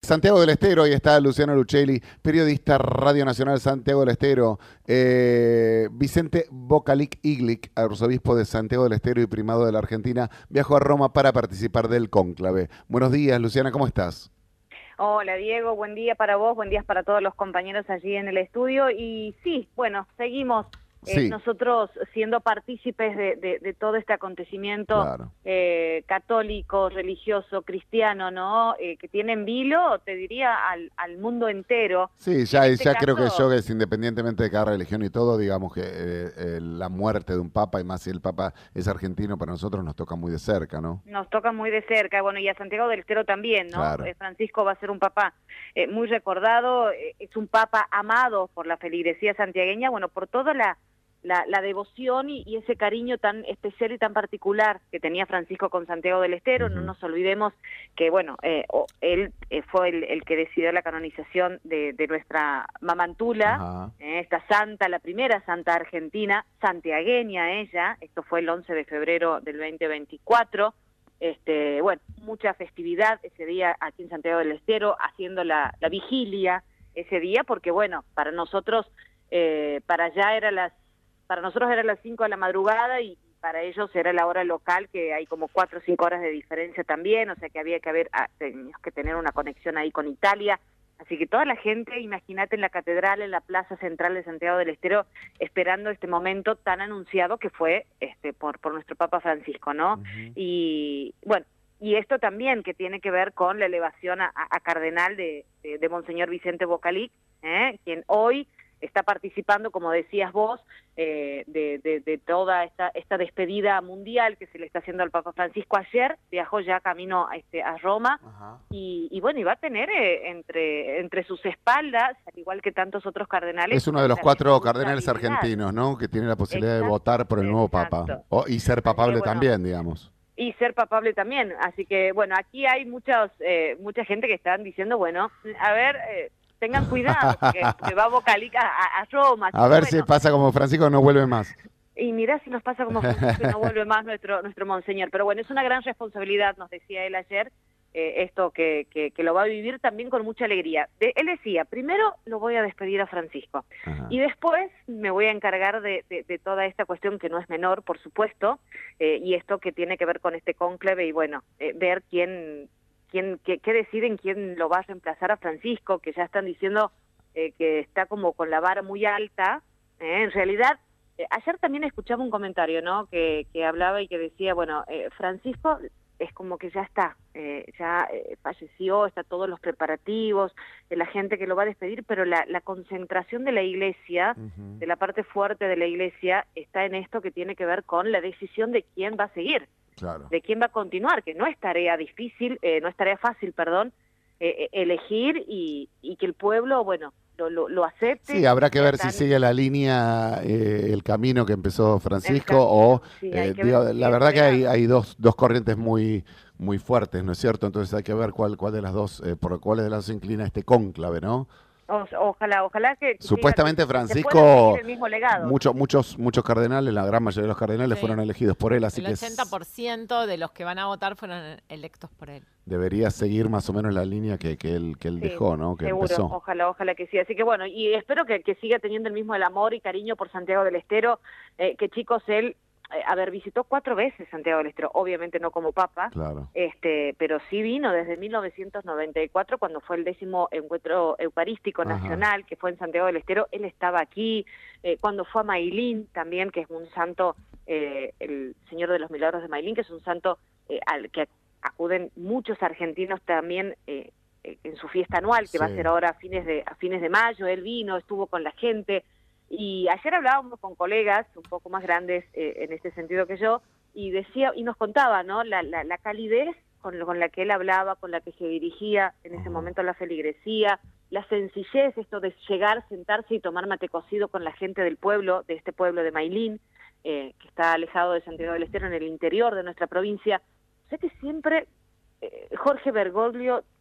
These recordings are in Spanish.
Santiago del Estero, ahí está Luciano Lucelli, periodista Radio Nacional Santiago del Estero. Vicente Bocalic Iglic, arzobispo de Santiago del Estero y primado de la Argentina, viajó a Roma para participar del cónclave. Buenos días, Luciana, ¿cómo estás? Hola Diego, buen día para vos, buen día para todos los compañeros allí en el estudio. Y sí, bueno, seguimos Sí, nosotros siendo partícipes de todo este acontecimiento claro. católico, religioso, cristiano, ¿no? Que tiene en vilo, te diría, al mundo entero. Sí, Y en este ya creo que yo, caso, que es independientemente de cada religión y todo, digamos que la muerte de un papa, y más si el papa es argentino, para nosotros nos toca muy de cerca, ¿no? nos toca muy de cerca, bueno, y a Santiago del Estero también, ¿no? Claro. Francisco va a ser un papa muy recordado, es un papa amado por la feligresía santiagueña, bueno, por toda la devoción y ese cariño tan especial y tan particular que tenía Francisco con Santiago del Estero. No Ujú. nos olvidemos que, bueno, él fue el que decidió la canonización de nuestra Mamantula, Ajá. esta santa, la primera santa argentina, santiagueña ella, esto fue el 11 de febrero del 2024. Bueno, mucha festividad ese día aquí en Santiago del Estero, haciendo la vigilia ese día, porque bueno, para nosotros, para nosotros era las 5 de la madrugada y para ellos era la hora local, que hay como 4 o 5 horas de diferencia también, o sea que había que teníamos que tener una conexión ahí con Italia. Así que toda la gente, imagínate, en la catedral, en la plaza central de Santiago del Estero, esperando este momento tan anunciado que fue por nuestro Papa Francisco, ¿no? Ujú. Y bueno, y esto también que tiene que ver con la elevación a cardenal de Monseñor Vicente Bocalic, quien hoy está participando, como decías vos, de toda esta despedida mundial que se le está haciendo al Papa Francisco. Ayer viajó ya camino a Roma. Ajá. Y bueno, y va a tener entre sus espaldas, al igual que tantos otros cardenales, Es uno de los una 4 cardenales responsabilidad. argentinos, ¿no? Que tiene la posibilidad de Exacto, votar por el nuevo papa. exacto. Y ser Así que papable bueno, también, digamos. y ser papable también. Así que bueno, aquí hay mucha gente que están diciendo, bueno, a ver, tengan cuidado, porque va Vocalica a Roma. Así A que ver si bueno, pasa como Francisco, no vuelve más. y mirá si nos pasa como Francisco y no vuelve más nuestro monseñor. Pero bueno, es una gran responsabilidad, nos decía él ayer, esto que lo va a vivir también con mucha alegría. Él decía, primero lo voy a despedir a Francisco Ajá. y después me voy a encargar de toda esta cuestión que no es menor, por supuesto, y esto que tiene que ver con este cónclave y bueno, ver qué deciden, quién lo va a reemplazar a Francisco, que ya están diciendo que está como con la vara muy alta. En realidad, ayer también escuchaba un comentario, ¿no? Que hablaba y que decía, bueno, Francisco es como que ya está, falleció, está todos los preparativos, la gente que lo va a despedir, pero la concentración de la iglesia, Ujú. de la parte fuerte de la iglesia, está en esto que tiene que ver con la decisión de quién va a seguir, Claro. de quién va a continuar, que no es tarea difícil, no es tarea fácil, perdón, elegir y que el pueblo, bueno, lo acepte Sí, y habrá que sea ver si tan sigue la línea, el camino que empezó el Francisco, o camino. Sí, hay que ver si la sigue verdad que entregado. hay dos corrientes muy fuertes, ¿no es cierto? Entonces hay que ver cuál de las dos, por cuál de las dos se inclina este cónclave, ¿no? Ojalá que siga, Supuestamente que se pueda seguir Francisco, el mismo legado. muchos cardenales, la gran mayoría de los cardenales fueron Sí, elegidos por él, así el que 80% de los que van a votar fueron electos por él. debería seguir más o menos la línea que él Sí, dejó, ¿no? Que seguro, empezó. ojalá que sí. Así que bueno, y espero que siga teniendo el mismo el amor y cariño por Santiago del Estero, que chicos, él, visitó 4 veces Santiago del Estero, obviamente no como papa, Claro. pero sí vino desde 1994, cuando fue el 10º encuentro eucarístico Ajá. nacional, que fue en Santiago del Estero, él estaba aquí, cuando fue a Mailín también, que es un santo, el Señor de los Milagros de Mailín, que es un santo al que acuden muchos argentinos también, en su fiesta anual, que va a ser Sí. ahora a fines de mayo. Él vino, estuvo con la gente, y ayer hablábamos con colegas un poco más grandes en este sentido que yo, y nos contaba, ¿no? La calidez con la que él hablaba, con la que se dirigía en ese Ajá. momento a la feligresía, la sencillez, esto de llegar, sentarse y tomar mate cocido con la gente del pueblo, de este pueblo de Mailín, que está alejado de Santiago del Estero, en el interior de nuestra provincia. Sé que siempre Jorge Bergoglio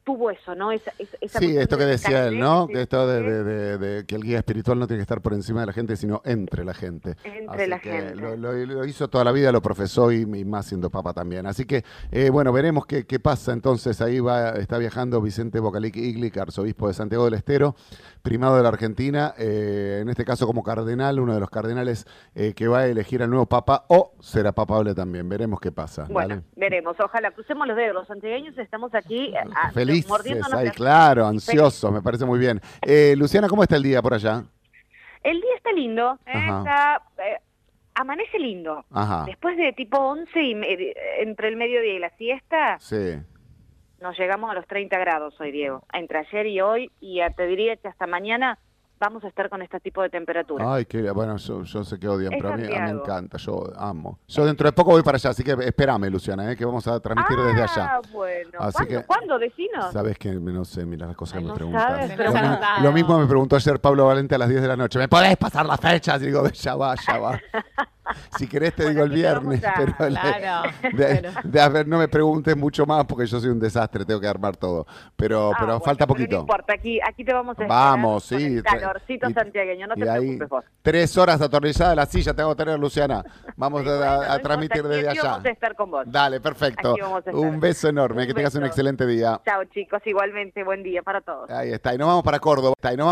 tuvo eso, ¿no? Esa Sí, cuestión esto que del decía él, carnet, ¿no? ese- Que esto de que el guía espiritual no tiene que estar por encima de la gente, sino entre la gente. entre Así la que gente. lo hizo toda la vida, lo profesó y más siendo papa también. Así que, bueno, veremos qué pasa entonces. Ahí está viajando Vicente Bocalic Iglic, arzobispo de Santiago del Estero, primado de la Argentina, en este caso como cardenal, uno de los cardenales que va a elegir al nuevo papa, o será papable también. Veremos qué pasa. Bueno, ¿vale? veremos, ojalá, crucemos los dedos, los santiagueños estamos aquí Felices, mordiéndonos ahí las claro, uñas. ansiosos, me parece muy bien. Luciana, ¿cómo está el día por allá? El día está lindo, Ajá. está, amanece lindo. Ajá, Después de tipo 11 entre el mediodía y la siesta, sí. nos llegamos a los 30 grados hoy, Diego. Entre ayer y hoy, y te diría que hasta mañana vamos a estar con este tipo de temperatura. Ay, bueno, yo sé que odian, Es pero a mí me Santiago. encanta, yo amo. Yo dentro de poco voy para allá, así que espérame, Luciana, que vamos a transmitir desde allá. Ah, bueno. Así ¿Cuándo? que- ¿Cuándo? Decinos. Sabes que no sé, mira las cosas Ay, que me no preguntan. sabes, pero Lo ya mismo- anotado. Lo mismo me preguntó ayer Pablo Valente a las 10 de la noche. ¿Me podés pasar las fechas? Y digo, ya va, ya va. Si querés te digo el Bueno, aquí te viernes, vamos a- pero Claro. a ver, no me preguntes mucho más porque yo soy un desastre, tengo que armar todo. Pero Bueno, falta pero poquito. no importa, aquí te vamos a esperar Vamos, con sí. el calorcito santiagueño, no te y ahí, preocupes vos. 3 horas atornillada la silla tengo que tener, Luciana. Vamos Sí, a, bueno, a no transmitir importa, desde aquí allá. vamos a estar con vos. Dale, perfecto. Aquí vamos a estar. Un beso enorme, Un que tengas un beso. excelente día. Chao chicos, igualmente, buen día para todos. Ahí está, y nos vamos para Córdoba.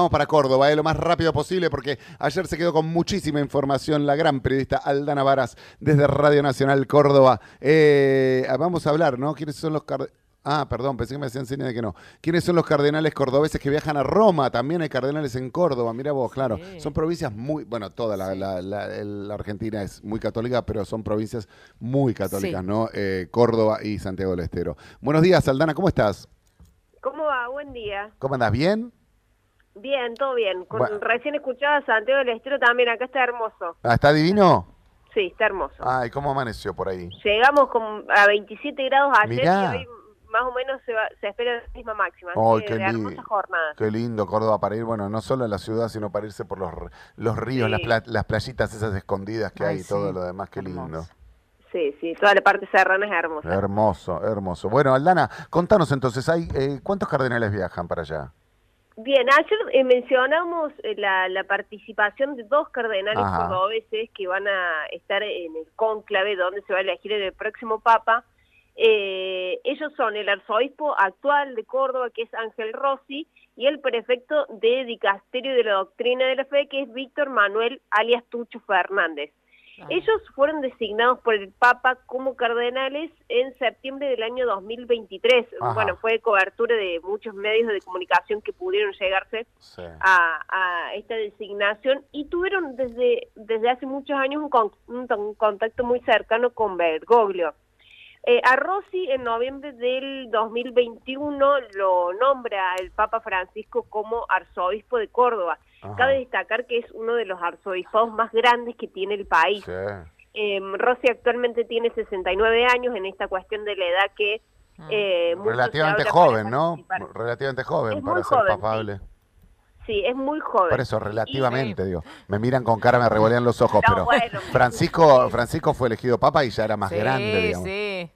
Lo más rápido posible porque ayer se quedó con muchísima información la gran periodista Aldana Varas desde Radio Nacional Córdoba. Vamos a hablar, ¿no? ¿Quiénes son los perdón, pensé que me hacían señas de que no. ¿Quiénes son los cardenales cordobeses que viajan a Roma? También hay cardenales en Córdoba, mira vos, claro. Sí. Son provincias toda la Argentina es muy católica, pero son provincias muy católicas, Sí. ¿no? Córdoba y Santiago del Estero. Buenos días, Aldana, ¿cómo estás? ¿Cómo va? Buen día. ¿Cómo andás? ¿Bien? Bien, todo bien. Bueno. Recién escuchaba a Santiago del Estero también, acá está hermoso. ¿Está divino? Sí, está hermoso. Ay, ¿cómo amaneció por ahí? Llegamos a 27 grados ayer Mirá. y hoy más o menos se espera la misma máxima. Así Ay, que qué de hermosa jornada. Qué lindo Córdoba para ir, bueno, no solo en la ciudad, sino para irse por los ríos, Sí. las playitas esas escondidas que hay y Sí. todo lo demás, qué Hermoso. lindo. Sí, sí, toda la parte serrana es hermosa. Hermoso, hermoso. Bueno, Aldana, contanos entonces, ¿cuántos cardenales viajan para allá? Bien, ayer mencionamos la participación de 2 cardenales Ajá. cordobeses que van a estar en el cónclave donde se va a elegir el próximo papa. Ellos son el arzobispo actual de Córdoba, que es Ángel Rossi, y el prefecto de Dicasterio de la Doctrina de la Fe, que es Víctor Manuel alias Tucho Fernández. Ah. Ellos fueron designados por el Papa como cardenales en septiembre del año 2023. Ajá. Bueno, fue cobertura de muchos medios de comunicación que pudieron llegarse Sí. a esta designación y tuvieron desde hace muchos años un contacto muy cercano con Bergoglio. A Rossi en noviembre del 2021 lo nombra el Papa Francisco como arzobispo de Córdoba. Ajá. Cabe destacar que es uno de los arzobispados más grandes que tiene el país. Sí. Rossi actualmente tiene 69 años en esta cuestión de la edad que mucho Relativamente se habla para joven, ¿no? participar. Relativamente joven Es para muy ser joven, papable. Sí, es muy joven. Por eso, relativamente, digo. Me miran con cara, me revolean los ojos, No, pero bueno. Francisco fue elegido papa y ya era más Sí, grande, digamos. sí.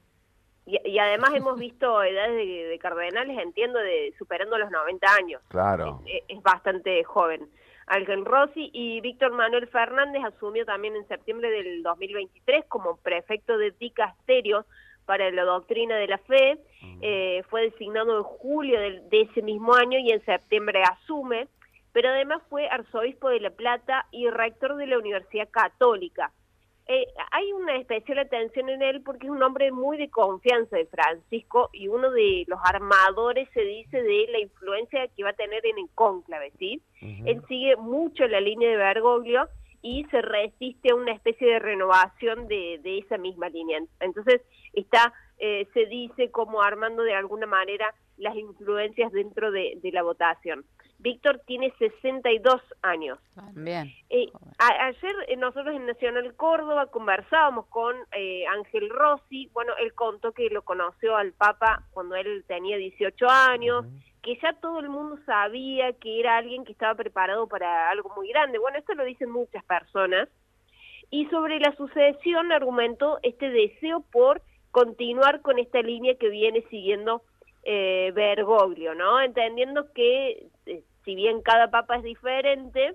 Y además hemos visto edades de cardenales, entiendo, superando los 90 años. Claro. Es bastante joven. Ángel Rossi y Víctor Manuel Fernández asumió también en septiembre del 2023 como prefecto de Dicasterio para la Doctrina de la Fe. Fue designado en julio de ese mismo año y en septiembre asume, pero además fue arzobispo de La Plata y rector de la Universidad Católica. Hay una especial atención en él porque es un hombre muy de confianza de Francisco y uno de los armadores, se dice, de la influencia que va a tener en el cónclave, ¿sí? Él sigue mucho la línea de Bergoglio y se resiste a una especie de renovación de esa misma línea. Entonces está, se dice, como armando de alguna manera las influencias dentro de la votación. Víctor tiene 62 años. Bien. Ayer nosotros en Nacional Córdoba conversábamos con Ángel Rossi. Bueno, él contó que lo conoció al Papa cuando él tenía 18 años, que ya todo el mundo sabía que era alguien que estaba preparado para algo muy grande. Bueno, esto lo dicen muchas personas. Y sobre la sucesión argumentó este deseo por continuar con esta línea que viene siguiendo Bergoglio, ¿no? Entendiendo que si bien cada papa es diferente,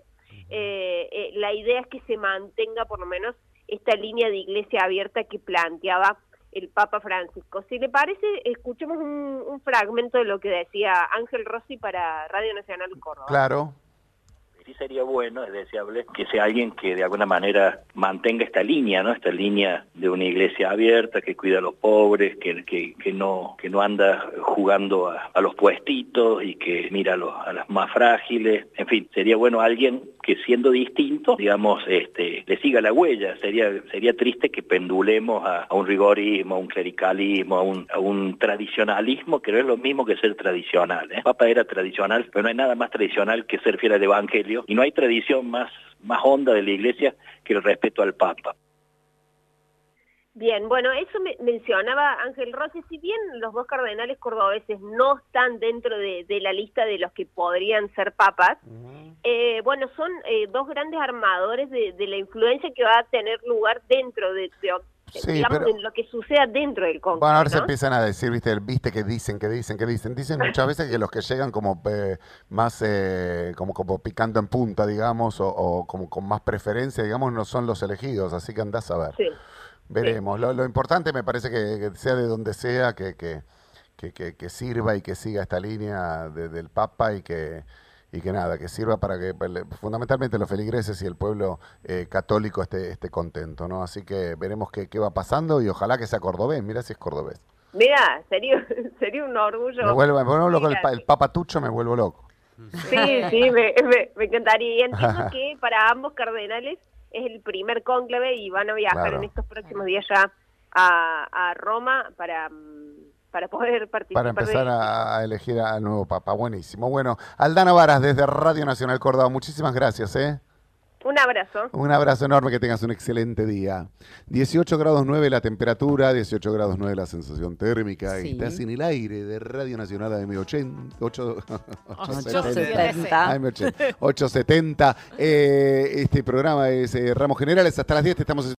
la idea es que se mantenga por lo menos esta línea de iglesia abierta que planteaba el Papa Francisco. Si le parece, escuchemos un fragmento de lo que decía Ángel Rossi para Radio Nacional de Córdoba. Claro. Sí sería bueno, es deseable, que sea alguien que de alguna manera mantenga esta línea, ¿no? Esta línea de una iglesia abierta, que cuida a los pobres, que no anda jugando a los puestitos y que mira a los más frágiles. En fin, sería bueno alguien que siendo distinto, digamos, le siga la huella. Sería triste que pendulemos a un rigorismo, a un clericalismo, a un tradicionalismo, que no es lo mismo que ser tradicional, ¿eh? Papa era tradicional, pero no hay nada más tradicional que ser fiel al Evangelio. Y no hay tradición más honda de la Iglesia que el respeto al Papa. Bien, bueno, eso mencionaba Ángel Rossi. Si bien los dos cardenales cordobeses no están dentro de la lista de los que podrían ser papas, bueno, son dos grandes armadores de la influencia que va a tener lugar dentro Sí, digamos, pero en lo que suceda dentro del cónclave. bueno, ahora se ¿no? empiezan a decir, viste que dicen. Dicen muchas veces que los que llegan como más como picando en punta, digamos, o como con más preferencia, digamos, no son los elegidos, así que andás a ver. Sí. Veremos. Lo importante me parece que sea de donde sea, que sirva y que siga esta línea del Papa y que nada, que sirva para que fundamentalmente los feligreses y el pueblo católico esté contento, ¿no? Así que veremos qué va pasando y ojalá que sea cordobés. Mira si es cordobés. Mira, sería un orgullo. Me vuelvo loco, el papatucho me vuelvo loco. Sí, me encantaría. Y entiendo que para ambos cardenales es el primer cónclave y van a viajar Claro. en estos próximos días ya a Roma para poder participar. Para empezar a elegir al nuevo Papa. Buenísimo. Bueno, Aldana Varas desde Radio Nacional Córdoba, muchísimas gracias, ¿eh? Un abrazo. Un abrazo enorme, que tengas un excelente día. 18 grados 9 la temperatura, 18 grados 9 la sensación térmica. Sí. Y estás en el aire de Radio Nacional AM 870. Este programa es Ramos Generales. Hasta las 10 te estamos